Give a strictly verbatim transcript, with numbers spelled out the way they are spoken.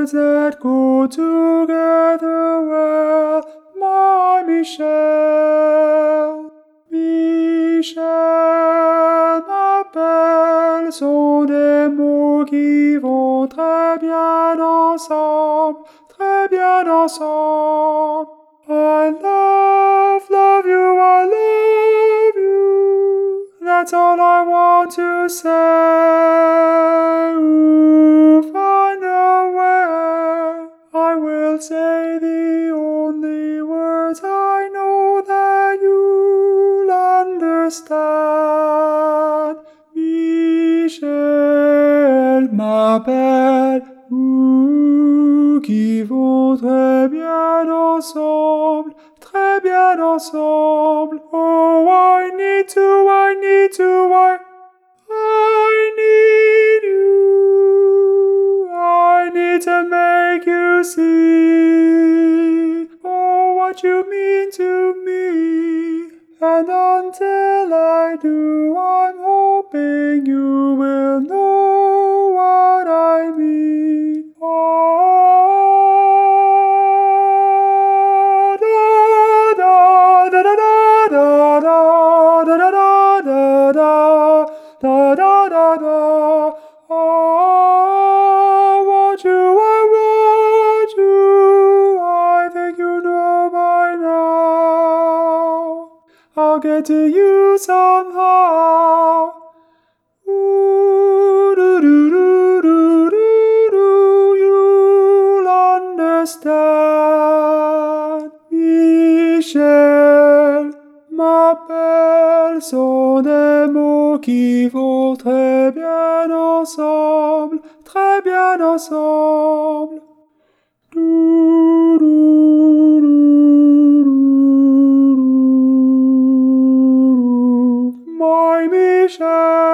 words that go together well, my Michel. Michel m'appelle, sont des mots qui vont très bien ensemble, très bien ensemble. I love, love you, I love you. That's all I want to say. Ooh, find a way. I will say the only words I know that you'll understand. Michel m'appelle, ouh, qui vont très bien ensemble, très bien ensemble. Oh, I need to, I need to, I, I need you. I need to make you see, oh, what you mean to me. And until I do, I'm hoping you will know what I mean. Oh, da da da da da da da da da da da da da da. Oh, want you, I want you. I think you know by now. I'll get to you somehow. Ooh, do do do do do do. You'll understand. Michel m'appelle, sont des mots qui vont très bien ensemble, très bien ensemble. Do, do, do, do, do. My Michel.